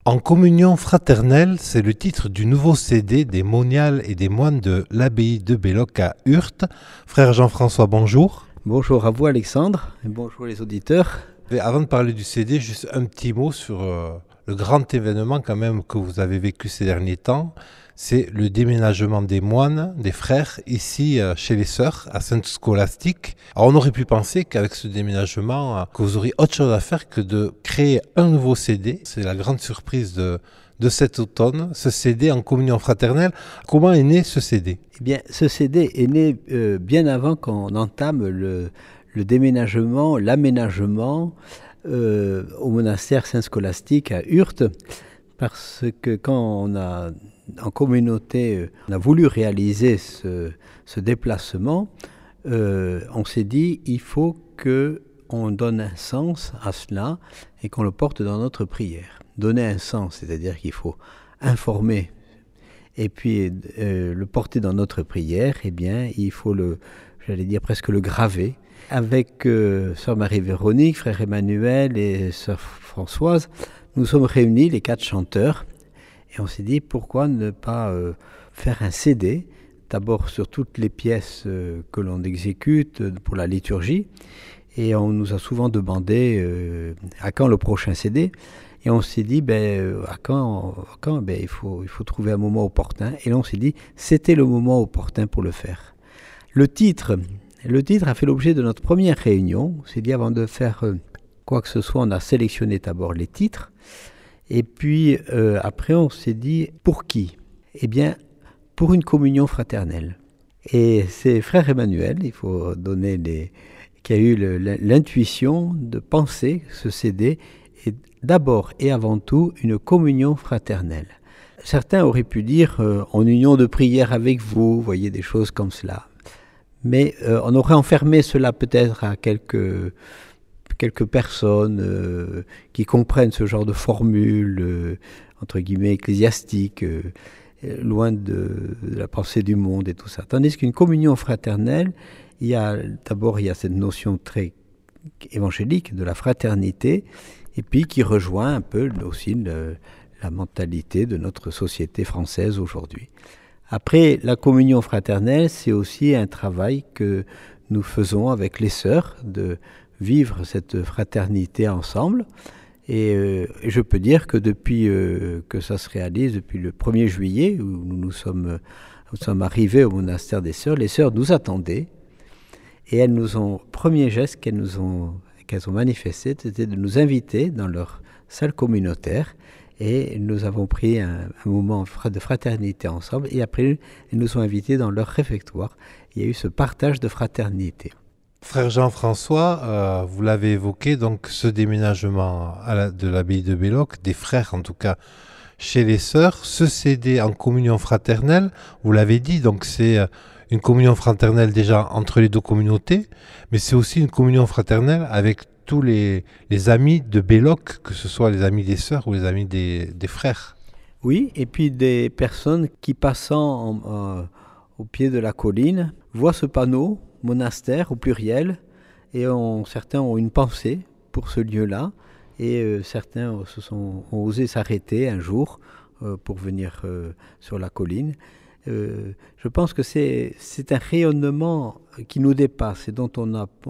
En communion fraternelle, c'est le titre du nouveau CD des moniales et des moines de l'abbaye de Belloc à Urthe. Frère Jean-François, bonjour. Bonjour à vous Alexandre, et bonjour les auditeurs. Et avant de parler du CD, juste un petit mot sur le grand événement quand même que vous avez vécu ces derniers temps. C'est le déménagement des moines, des frères, ici chez les sœurs, à Sainte-Scolastique. Alors on aurait pu penser qu'avec ce déménagement, que vous auriez autre chose à faire que de créer un nouveau CD. C'est la grande surprise de cet automne, ce CD en communion fraternelle. Comment est né ce CD ? Eh bien, ce CD est né bien avant qu'on entame le déménagement, l'aménagement au monastère Sainte-Scolastique à Urthe, parce que quand on a en communauté, on a voulu réaliser ce déplacement, on s'est dit il faut qu'on donne un sens à cela et qu'on le porte dans notre prière. Donner un sens, c'est-à-dire qu'il faut informer et puis le porter dans notre prière, eh bien il faut presque le graver. Avec sœur Marie-Véronique, frère Emmanuel et sœur Françoise, nous sommes réunis, les 4 chanteurs, et on s'est dit pourquoi ne pas faire un CD, d'abord sur toutes les pièces que l'on exécute pour la liturgie, et on nous a souvent demandé à quand le prochain CD, et on s'est dit à quand il faut trouver un moment opportun, et là on s'est dit c'était le moment opportun pour le faire. Le titre a fait l'objet de notre première réunion. On s'est dit avant de faire quoi que ce soit, on a sélectionné d'abord les titres. Et puis après, on s'est dit pour qui ? Eh bien, pour une communion fraternelle. Et c'est frère Emmanuel, il faut donner qui a eu l'intuition de penser que ce CD est d'abord et avant tout une communion fraternelle. Certains auraient pu dire en union de prière avec vous, voyez des choses comme cela. Mais on aurait enfermé cela peut-être à quelques personnes qui comprennent ce genre de formule, entre guillemets, ecclésiastique, loin de la pensée du monde et tout ça. Tandis qu'une communion fraternelle, il y a cette notion très évangélique de la fraternité, et puis qui rejoint un peu aussi la mentalité de notre société française aujourd'hui. Après, la communion fraternelle, c'est aussi un travail que nous faisons avec les sœurs, de vivre cette fraternité ensemble. Et je peux dire que depuis que ça se réalise, depuis le 1er juillet, où nous sommes arrivés au monastère des sœurs, les sœurs nous attendaient. Et elles nous ont, premier geste qu'elles ont manifesté, c'était de nous inviter dans leur salle communautaire. Et nous avons pris un moment de fraternité ensemble. Et après, elles nous ont invités dans leur réfectoire. Il y a eu ce partage de fraternité. Frère Jean-François, vous l'avez évoqué, donc ce déménagement de l'abbaye de Belloc, des frères en tout cas, chez les sœurs, ce CD en communion fraternelle, vous l'avez dit, donc c'est une communion fraternelle déjà entre les deux communautés, mais c'est aussi une communion fraternelle avec tous les amis de Belloc, que ce soit les amis des sœurs ou les amis des frères. Oui, et puis des personnes qui passant au pied de la colline voient ce panneau monastère au pluriel et certains ont une pensée pour ce lieu-là et certains ont osé s'arrêter un jour pour venir sur la colline. Je pense que c'est un rayonnement qui nous dépasse et dont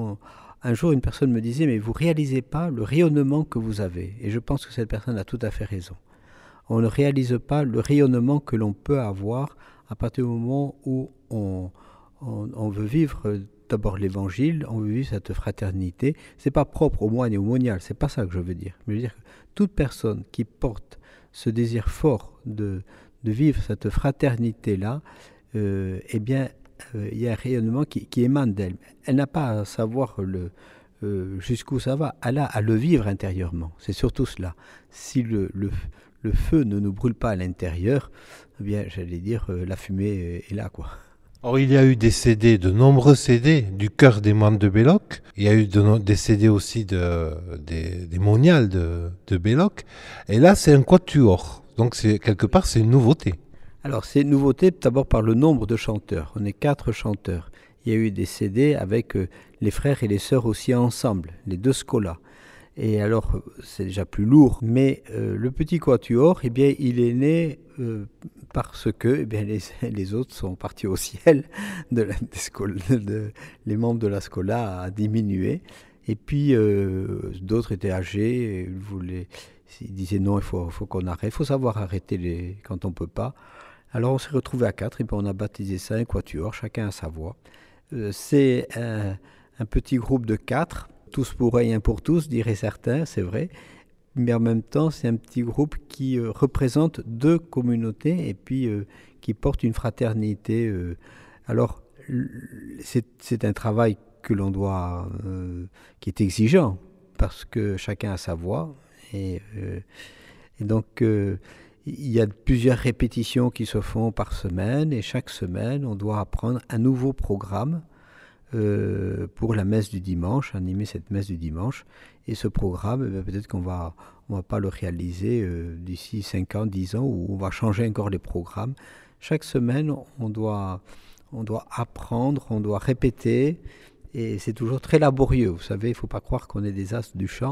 un jour, une personne me disait « Mais vous ne réalisez pas le rayonnement que vous avez ». Et je pense que cette personne a tout à fait raison. On ne réalise pas le rayonnement que l'on peut avoir à partir du moment où on veut vivre d'abord l'évangile, on veut vivre cette fraternité. Ce n'est pas propre aux moines et aux moniales, ce n'est pas ça que je veux dire. Je veux dire que toute personne qui porte ce désir fort de vivre cette fraternité-là, eh bien, il y a un rayonnement qui émane d'elle. Elle n'a pas à savoir jusqu'où ça va, elle a à le vivre intérieurement. C'est surtout cela. Si le feu ne nous brûle pas à l'intérieur, eh bien, j'allais dire, la fumée est là, quoi. Or, il y a eu des CD, de nombreux CD du chœur des moines de Belloc. Il y a eu des CD aussi des moniales de Belloc. Et là, c'est un quatuor. Donc, quelque part, c'est une nouveauté. Alors, c'est une nouveauté d'abord par le nombre de chanteurs. On est 4 chanteurs. Il y a eu des CD avec les frères et les sœurs aussi ensemble, les 2 scolas. Et alors, c'est déjà plus lourd. Mais le petit quatuor, eh bien, il est né parce que les autres sont partis au ciel. Les membres de la Schola a diminué. Et puis, d'autres étaient âgés. Et ils disaient non, il faut qu'on arrête. Il faut savoir arrêter quand on ne peut pas. Alors, on s'est retrouvés à 4 et puis on a baptisé ça un quatuor, chacun à sa voix. C'est un petit groupe de 4. Tous pour et un pour tous, diraient certains, c'est vrai. Mais en même temps, c'est un petit groupe qui représente 2 communautés et puis qui porte une fraternité. Alors, c'est un travail que l'on doit, qui est exigeant, parce que chacun a sa voix. Et donc, il y a plusieurs répétitions qui se font par semaine, et chaque semaine, on doit apprendre un nouveau programme pour la messe du dimanche, animer cette messe du dimanche. Et ce programme, peut-être qu'on va pas le réaliser d'ici 5 ans, 10 ans, ou on va changer encore les programmes. Chaque semaine, on doit apprendre, on doit répéter, et c'est toujours très laborieux. Vous savez, il ne faut pas croire qu'on est des as du chant.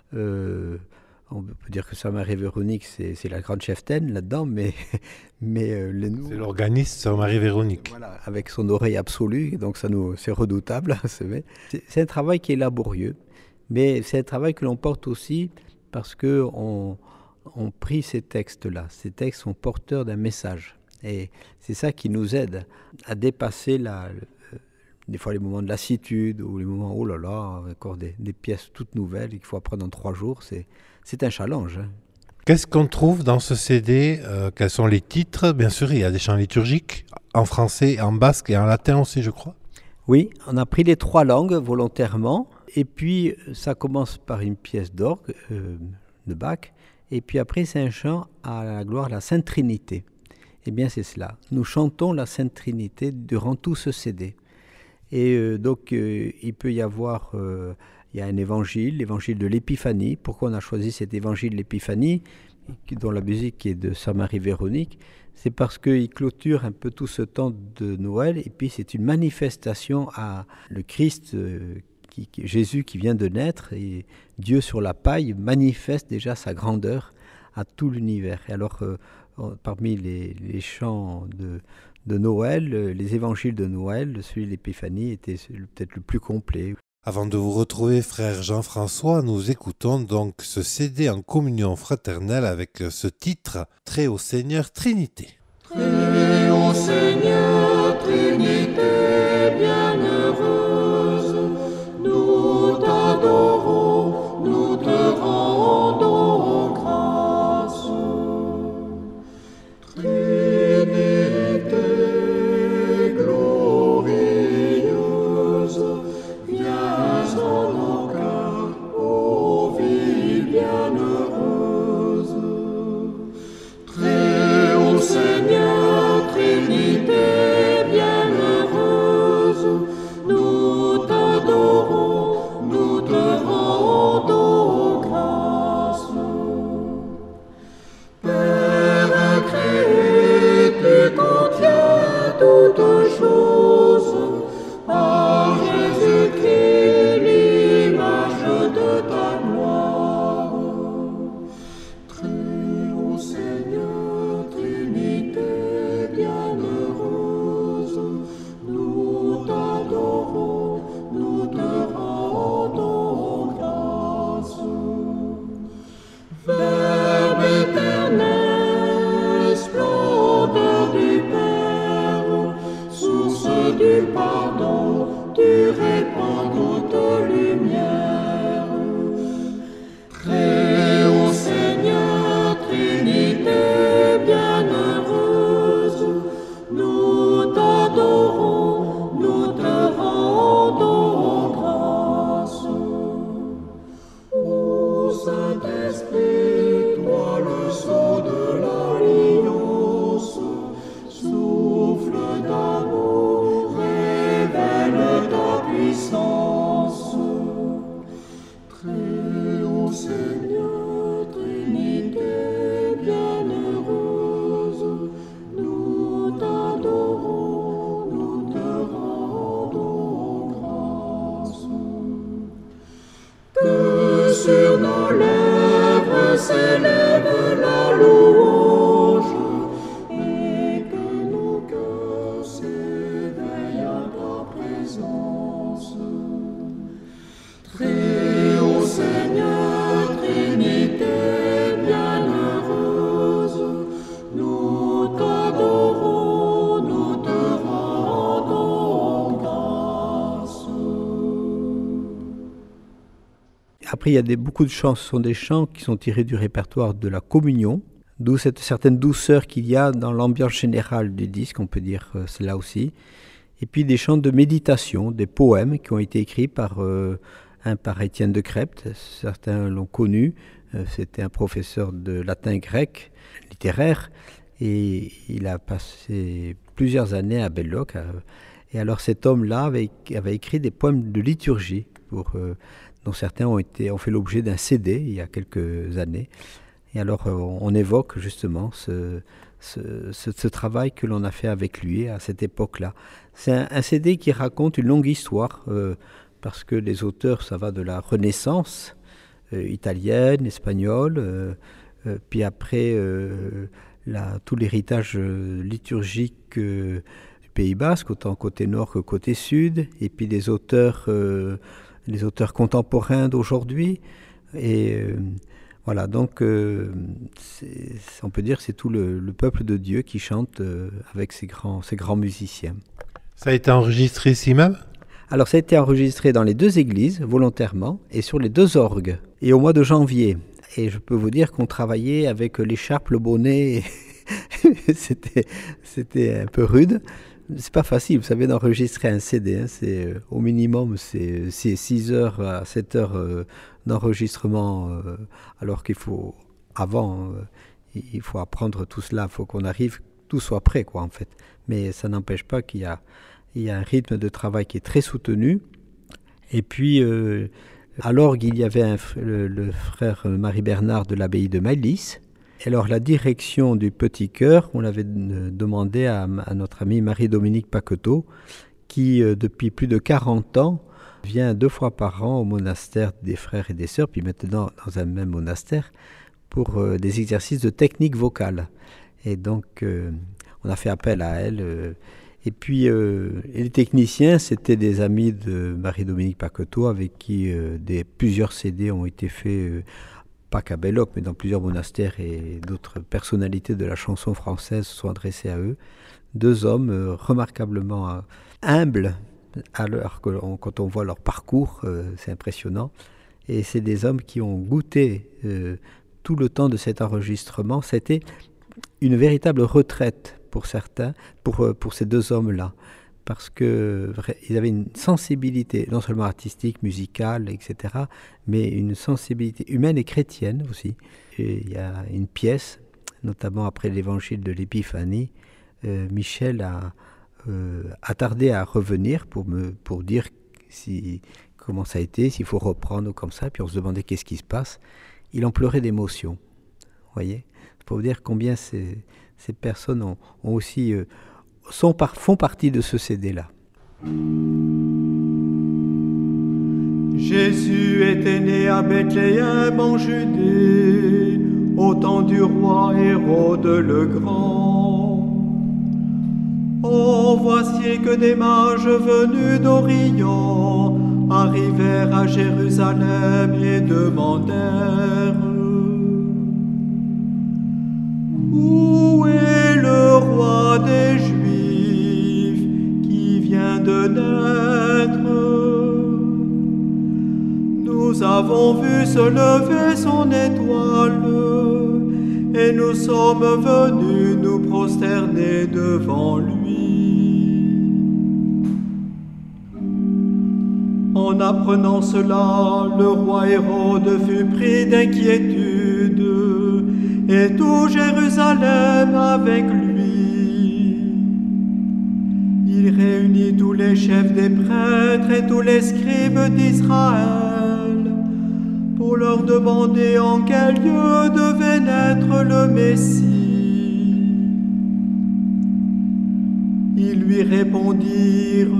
On peut dire que Sœur Marie-Véronique, c'est la grande cheftaine là-dedans, mais nous... C'est l'organiste Sœur Marie-Véronique. Voilà, avec son oreille absolue, donc c'est redoutable. C'est un travail qui est laborieux, mais c'est un travail que l'on porte aussi parce qu'on prie ces textes-là. Ces textes sont porteurs d'un message. Et c'est ça qui nous aide à dépasser des fois les moments de lassitude ou les moments, oh là là, encore des pièces toutes nouvelles qu'il faut apprendre en 3 jours. C'est un challenge. Qu'est-ce qu'on trouve dans ce CD? Quels sont les titres? Bien sûr, il y a des chants liturgiques en français, en basque et en latin aussi, je crois. Oui, on a pris les 3 langues volontairement. Et puis, ça commence par une pièce d'orgue de Bach. Et puis après, c'est un chant à la gloire de la Sainte Trinité. Eh bien, c'est cela. Nous chantons la Sainte Trinité durant tout ce CD. Et donc, il peut y avoir... il y a un évangile, l'évangile de l'Épiphanie. Pourquoi on a choisi cet évangile de l'Épiphanie, dont la musique est de Sœur Marie-Véronique? C'est parce qu'il clôture un peu tout ce temps de Noël, et puis c'est une manifestation à le Christ, Jésus qui vient de naître, et Dieu sur la paille manifeste déjà sa grandeur à tout l'univers. Et alors, parmi les chants de Noël, les évangiles de Noël, celui de l'Épiphanie était peut-être le plus complet. Avant de vous retrouver, frère Jean-François, nous écoutons donc ce CD en communion fraternelle avec ce titre « Très haut Seigneur Trinité ». Très haut Seigneur Trinité bienheureuse, nous t'adorons, nous te rendons grâce. Trinité glorieuse, viens en nos cœurs, ô vie bienheureuse. Très haut Seigneur, Trinité bienheureuse, nous t'adorons, nous te rendons Après, il y a beaucoup de chants, ce sont des chants qui sont tirés du répertoire de la communion, d'où cette certaine douceur qu'il y a dans l'ambiance générale du disque, on peut dire cela aussi. Et puis des chants de méditation, des poèmes qui ont été écrits par Étienne de Crèpte, certains l'ont connu, c'était un professeur de latin-grec littéraire, et il a passé plusieurs années à Belloc. Et alors cet homme-là avait écrit des poèmes de liturgie, dont certains ont fait l'objet d'un CD il y a quelques années. Et alors on évoque justement ce travail que l'on a fait avec lui à cette époque-là. C'est un CD qui raconte une longue histoire, parce que les auteurs, ça va de la Renaissance italienne, espagnole, puis après tout l'héritage liturgique du Pays Basque, autant côté nord que côté sud, et puis les auteurs contemporains d'aujourd'hui. Et voilà, donc on peut dire que c'est tout le peuple de Dieu qui chante avec ces grands musiciens. Ça a été enregistré ici même ? Alors ça a été enregistré dans les 2 églises, volontairement, et sur les 2 orgues, et au mois de janvier. Et je peux vous dire qu'on travaillait avec l'écharpe, le bonnet, c'était un peu rude. C'est pas facile, vous savez, d'enregistrer un CD, hein. C'est au minimum, c'est 6 heures à 7 heures d'enregistrement, alors qu'il faut, il faut apprendre tout cela, il faut qu'on arrive, tout soit prêt, quoi, en fait. Mais ça n'empêche pas qu'il y a un rythme de travail qui est très soutenu. Et puis, à l'orgue, il y avait le frère Marie-Bernard de l'abbaye de Maillis. Et alors, la direction du petit chœur, on l'avait demandé à notre amie Marie-Dominique Paqueteau, qui, depuis plus de 40 ans, vient 2 fois par an au monastère des frères et des sœurs, puis maintenant dans un même monastère, pour des exercices de technique vocale. Et donc, on a fait appel à elle. Et puis, les techniciens, c'était des amis de Marie-Dominique Paqueteau, avec qui plusieurs CD ont été faits, pas qu'à Belloc, mais dans plusieurs monastères, et d'autres personnalités de la chanson française se sont adressées à eux. 2 hommes remarquablement humbles, quand on voit leur parcours, c'est impressionnant. Et c'est des hommes qui ont goûté tout le temps de cet enregistrement. C'était une véritable retraite pour certains, pour ces 2 hommes-là, parce qu'ils avaient une sensibilité, non seulement artistique, musicale, etc., mais une sensibilité humaine et chrétienne aussi. Et il y a une pièce, notamment après l'évangile de l'Épiphanie, Michel a tardé à revenir pour dire comment ça a été, s'il faut reprendre ou comme ça, puis on se demandait qu'est-ce qui se passe. Il en pleurait d'émotion, vous voyez. C'est pour vous dire combien ces personnes ont aussi, font partie de ce CD-là. Jésus était né à Bethléem en Judée, au temps du roi Hérode le Grand. Oh, voici que des mages venus d'Orient arrivèrent à Jérusalem et demandèrent: où est le roi des Juifs qui vient de naître? Nous avons vu se lever son étoile et nous sommes venus nous prosterner devant lui. En apprenant cela, le roi Hérode fut pris d'inquiétude, et tout Jérusalem avec lui. Il réunit tous les chefs des prêtres et tous les scribes d'Israël pour leur demander en quel lieu devait naître le Messie. Ils lui répondirent: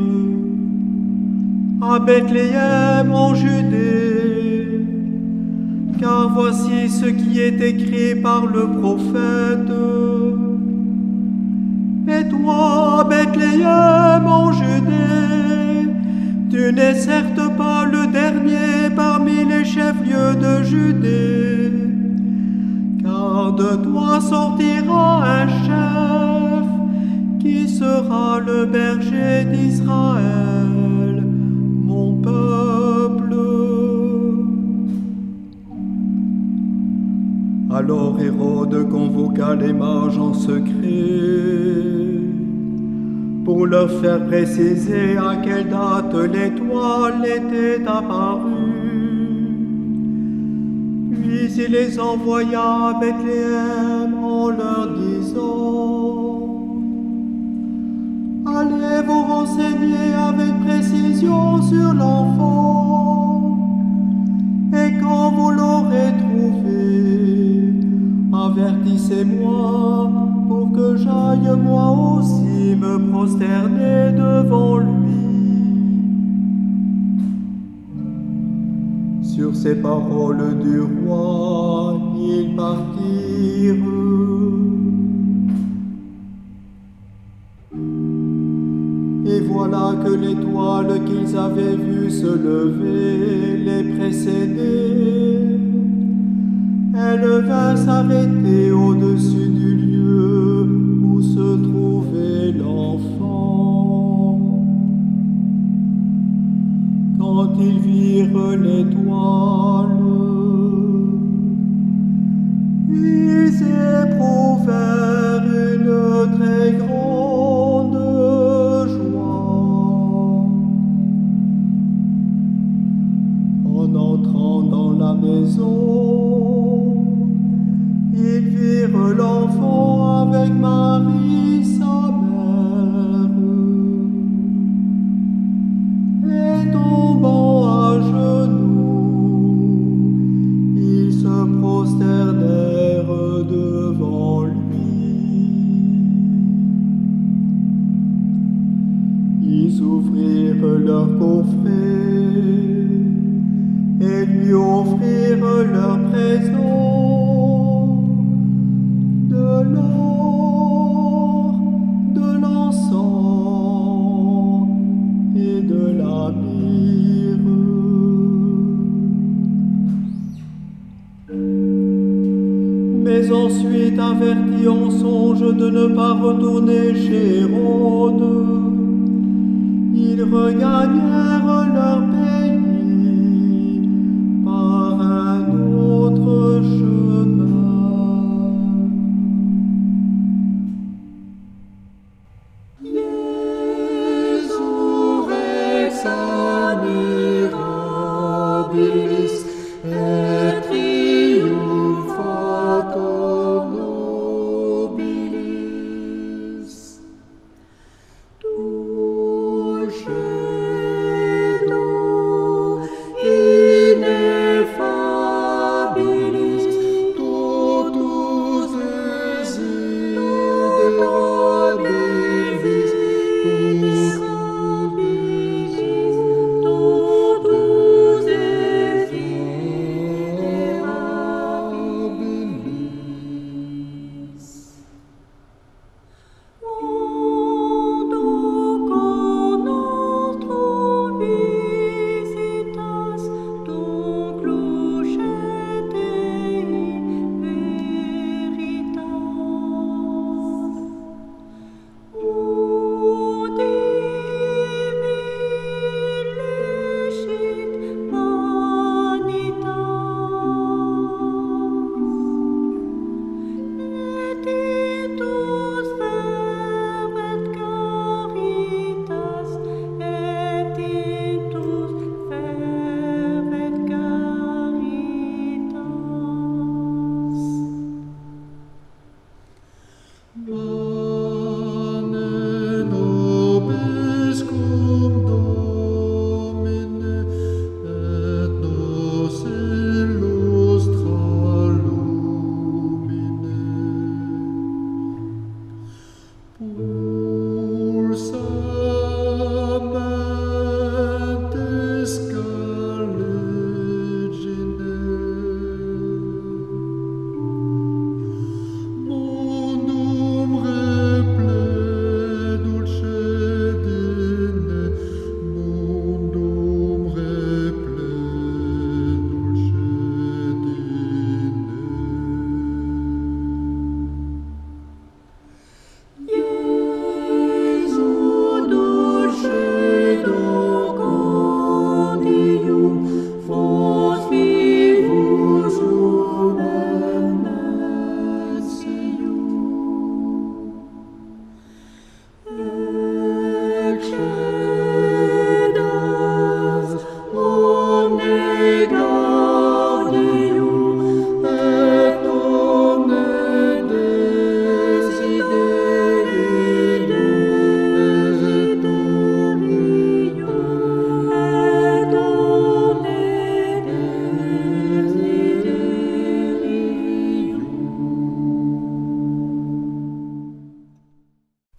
à Bethléem en Judée, car voici ce qui est écrit par le prophète. Et toi, Bethléem en Judée, tu n'es certes pas le dernier parmi les chefs-lieux de Judée, car de toi sortira un chef qui sera le berger d'Israël, mon peuple. Alors Hérode convoqua les mages en secret pour leur faire préciser à quelle date l'étoile était apparue. Puis il les envoya à Bethléem en leur disant: Allez vous renseigner avec précision sur l'enfant, et quand vous l'aurez trouvé, avertissez-moi pour que j'aille moi aussi me prosterner devant lui. Sur ces paroles du roi, ils partirent. Et voilà que l'étoile qu'ils avaient vue se lever les précédait. Elle vint s'arrêter au-dessus du lieu où se trouvait l'enfant. Quand ils virent l'étoile, ils éprouvèrent une très grande joie. En entrant dans la maison, ils virent l'enfant avec Marie, sa mère, et tombant à genoux, ils se prosternèrent devant lui. Ils ouvrirent leur coffret et lui offrirent leurs présents, de l'or, de l'encens et de la myrrhe. Mais ensuite, avertis en songe de ne pas retourner chez Hérode, ils regagnèrent leur pays par un autre chemin.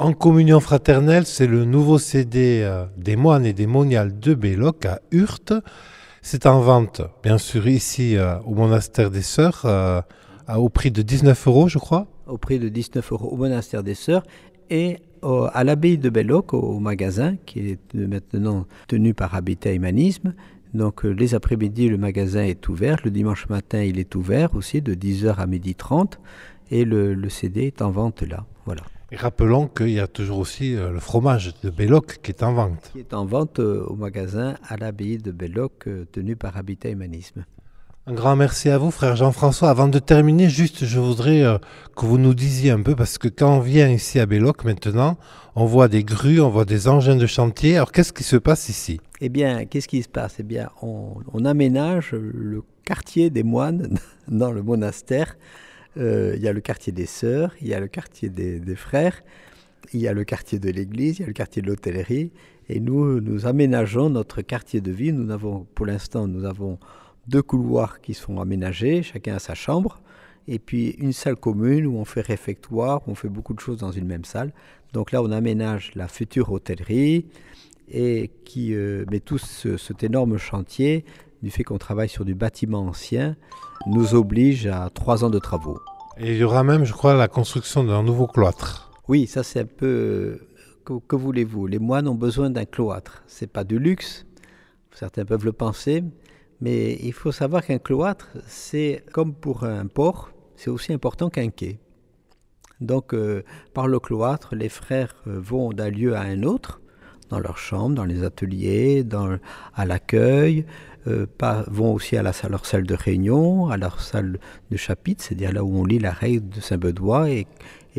En communion fraternelle, c'est le nouveau CD des moines et des moniales de Belloc à Hurte. C'est en vente, bien sûr, ici au monastère des Sœurs, au prix de 19 €, je crois. Au prix de 19 € au monastère des Sœurs et à l'abbaye de Belloc, au magasin, qui est maintenant tenu par Habitat Humanisme. Donc les après-midi, le magasin est ouvert. Le dimanche matin, il est ouvert aussi de 10h à 12h30. Et le CD est en vente là. Voilà. Et rappelons qu'il y a toujours aussi le fromage de Belloc qui est en vente. Qui est en vente au magasin à l'abbaye de Belloc, tenu par Habitat Humanisme. Un grand merci à vous, frère Jean-François. Avant de terminer, juste, je voudrais que vous nous disiez un peu, parce que quand on vient ici à Belloc maintenant, on voit des grues, on voit des engins de chantier. Alors, qu'est-ce qui se passe ici? Eh bien, qu'est-ce qui se passe? Eh bien, on aménage le quartier des moines dans le monastère. Il y a le quartier des sœurs, il y a le quartier des frères, il y a le quartier de l'église, il y a le quartier de l'hôtellerie. Et nous aménageons notre quartier de vie. Pour l'instant, nous avons 2 couloirs qui sont aménagés, chacun a sa chambre. Et puis une salle commune où on fait réfectoire, où on fait beaucoup de choses dans une même salle. Donc là, on aménage la future hôtellerie et mais tout cet énorme chantier, du fait qu'on travaille sur du bâtiment ancien, nous oblige à 3 ans de travaux. Et il y aura même, je crois, la construction d'un nouveau cloître. Oui, ça c'est un peu... Que voulez-vous? Les moines ont besoin d'un cloître. C'est pas du luxe, certains peuvent le penser, mais il faut savoir qu'un cloître, c'est comme pour un port, c'est aussi important qu'un quai. Donc, par le cloître, les frères vont d'un lieu à un autre, dans leur chambre, dans les ateliers, à l'accueil, vont aussi à leur salle de réunion, à leur salle de chapitre, c'est-à-dire là où on lit la règle de Saint-Benoît, et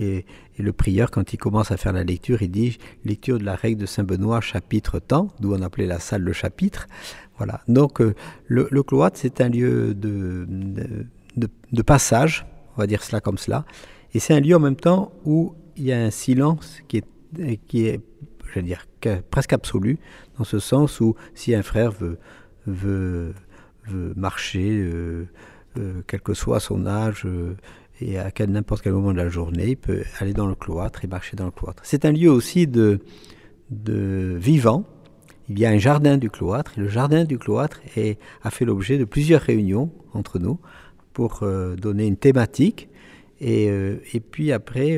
le prieur, quand il commence à faire la lecture, il dit « Lecture de la règle de Saint-Benoît, chapitre tant », d'où on appelait la salle de chapitre. Voilà. Donc, le cloître, c'est un lieu de passage, on va dire cela comme cela, et c'est un lieu en même temps où il y a un silence qui est je veux dire, presque absolu, dans ce sens où si un frère veut marcher, quel que soit son âge, et à n'importe quel moment de la journée, il peut aller dans le cloître et marcher dans le cloître. C'est un lieu aussi de vivant. Il y a un jardin du cloître, et le jardin du cloître a fait l'objet de plusieurs réunions entre nous pour donner une thématique. Et puis après,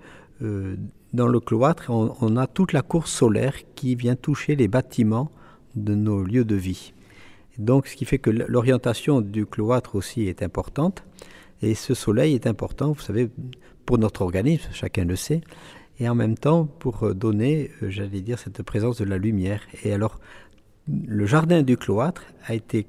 dans le cloître, on a toute la cour solaire qui vient toucher les bâtiments de nos lieux de vie. Donc, ce qui fait que l'orientation du cloître aussi est importante. Et ce soleil est important, vous savez, pour notre organisme, chacun le sait, et en même temps pour donner, j'allais dire, cette présence de la lumière. Et alors, le jardin du cloître a été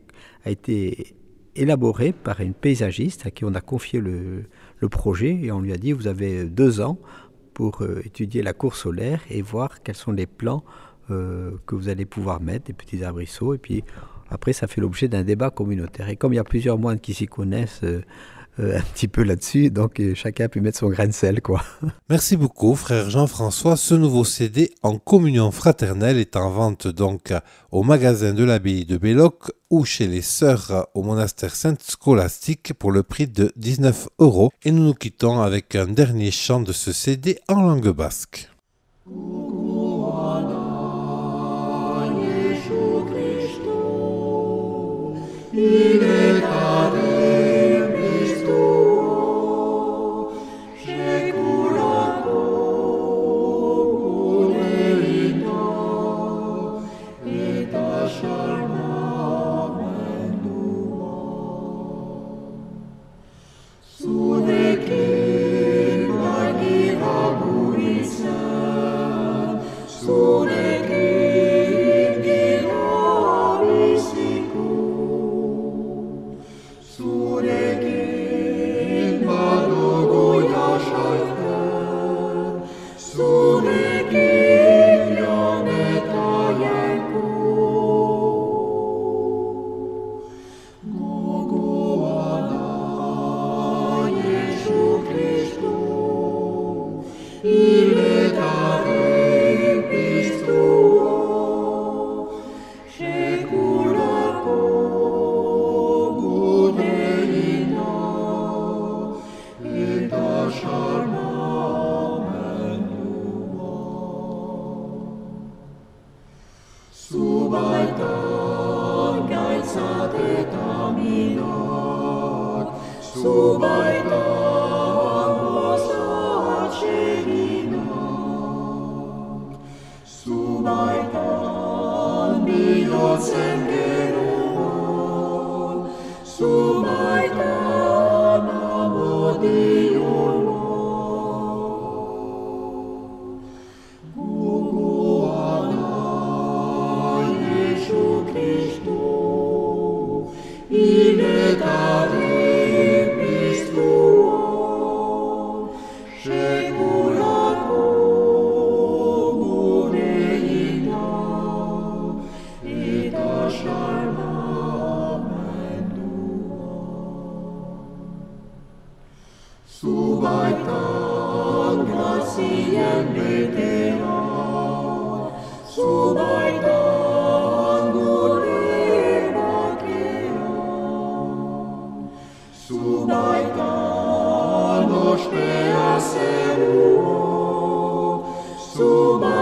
élaboré par une paysagiste à qui on a confié le projet, et on lui a dit, vous avez 2 ans pour étudier la cour solaire et voir quels sont les plans que vous allez pouvoir mettre, des petits arbrisseaux, et puis après ça fait l'objet d'un débat communautaire. Et comme il y a plusieurs moines qui s'y connaissent un petit peu là-dessus, donc chacun peut mettre son grain de sel, quoi. Merci beaucoup, frère Jean-François. Ce nouveau CD en communion fraternelle est en vente donc au magasin de l'abbaye de Belloc ou chez les sœurs au monastère Sainte-Scolastique pour le prix de 19 €. Et nous nous quittons avec un dernier chant de ce CD en langue basque. sien betea, Subaitano spea seruo,